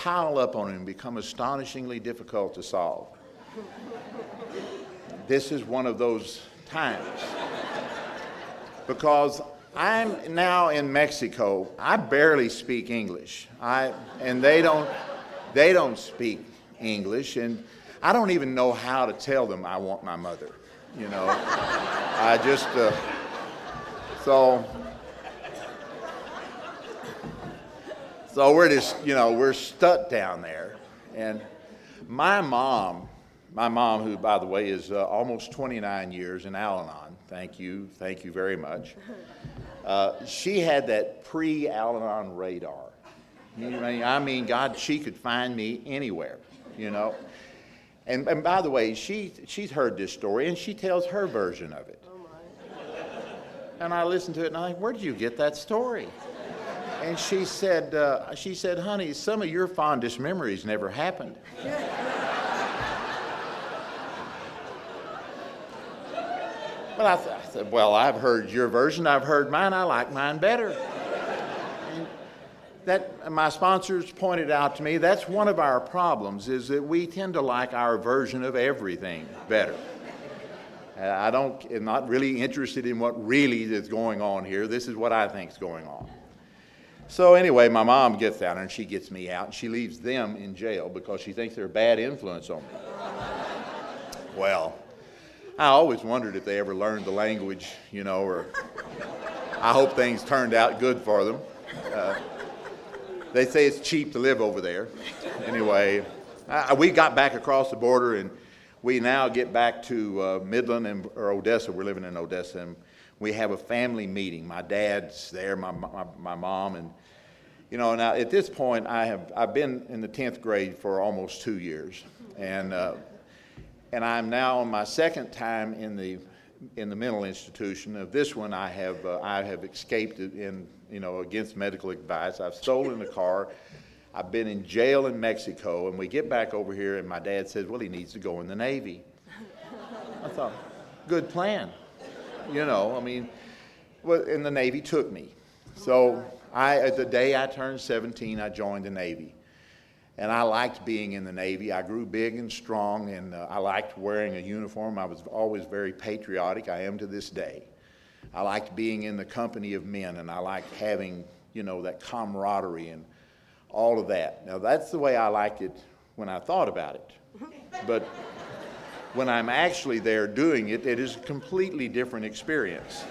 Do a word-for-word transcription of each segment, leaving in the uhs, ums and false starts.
pile up on him and become astonishingly difficult to solve. This is one of those times. Because I'm now in Mexico. I barely speak English. I and they don't they don't speak English, and I don't even know how to tell them I want my mother. You know, I just uh, so so we're just you know we're stuck down there, and my mom, my mom, who by the way is uh, almost twenty-nine years in Al-Anon. Thank you, thank you very much. Uh, she had that pre-Al-Anon radar. You know, I mean, God, she could find me anywhere. You know. And, and by the way, she she's heard this story, and she tells her version of it. Oh my. And I listened to it, and I'm like, where did you get that story? And she said, uh, she said, honey, some of your fondest memories never happened. But I, th- I said, well, I've heard your version, I've heard mine, I like mine better. That my sponsors pointed out to me, that's one of our problems, is that we tend to like our version of everything better. Uh, I don't, am not really interested in what really is going on here. This is what I think is going on. So anyway, my mom gets down there and she gets me out, and she leaves them in jail because she thinks they're a bad influence on me. Well, I always wondered if they ever learned the language, you know, or I hope things turned out good for them. Uh, They say it's cheap to live over there. Anyway, I, we got back across the border, and we now get back to uh, Midland and or Odessa. We're living in Odessa, and we have a family meeting. My dad's there, my my, my mom, and you know. Now at this point, I have I've been in the tenth grade for almost two years, and uh, and I'm now on my second time in the in the mental institution. Of this one, I have uh, I have escaped in. you know, against medical advice. I've stolen a car. I've been in jail in Mexico, and we get back over here, and my dad says, well, he needs to go in the Navy. I thought, good plan. You know, I mean, well, and the Navy took me. So I, the day I turned seventeen, I joined the Navy. And I liked being in the Navy. I grew big and strong, and uh, I liked wearing a uniform. I was always very patriotic. I am to this day. I liked being in the company of men, and I liked having, you know, that camaraderie and all of that. Now, that's the way I liked it when I thought about it. But when I'm actually there doing it, it is a completely different experience.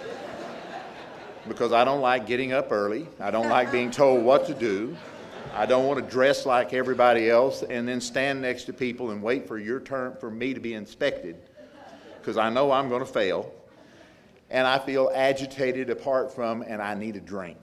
Because I don't like getting up early. I don't like being told what to do. I don't want to dress like everybody else and then stand next to people and wait for your turn, for me to be inspected, because I know I'm going to fail. And I feel agitated apart from, and I need a drink.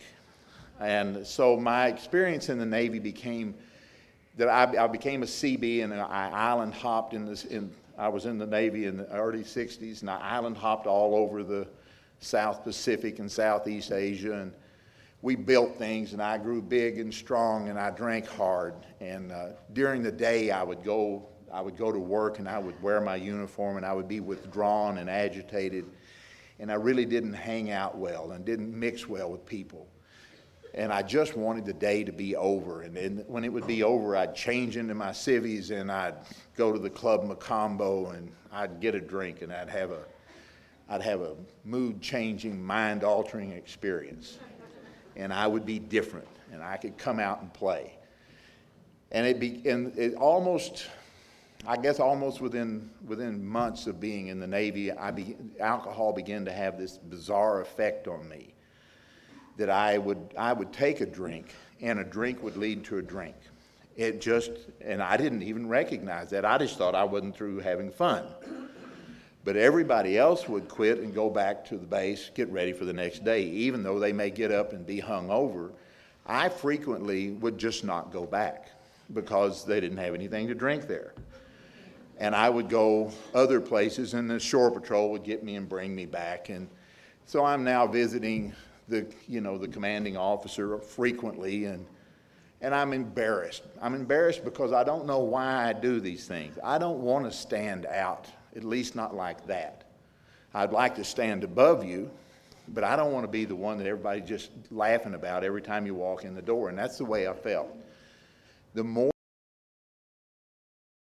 And so my experience in the Navy became that I, I became a C B, and I island hopped in this. In, I was in the Navy in the early sixties, and I island hopped all over the South Pacific and Southeast Asia, and we built things, and I grew big and strong, and I drank hard. And uh, during the day, I would go, I would go to work, and I would wear my uniform, and I would be withdrawn and agitated. And I really didn't hang out well and didn't mix well with people. And I just wanted the day to be over. And then when it would be over, I'd change into my civvies, and I'd go to the Club Macombo, and I'd get a drink, and I'd have a, I'd have a mood-changing, mind-altering experience. And I would be different, and I could come out and play. And it be, and it almost, I guess almost within within months of being in the Navy, I be, alcohol began to have this bizarre effect on me. That I would I would take a drink, and a drink would lead to a drink. It just, and I didn't even recognize that. I just thought I wasn't through having fun. But everybody else would quit and go back to the base, get ready for the next day, even though they may get up and be hungover. I frequently would just not go back because they didn't have anything to drink there. And I would go other places, and the shore patrol would get me and bring me back. And so I'm now visiting the, you know, the commanding officer frequently, and and I'm embarrassed. I'm embarrassed because I don't know why I do these things. I don't want to stand out, at least not like that. I'd like to stand above you, but I don't want to be the one that everybody's just laughing about every time you walk in the door. And that's the way I felt. The more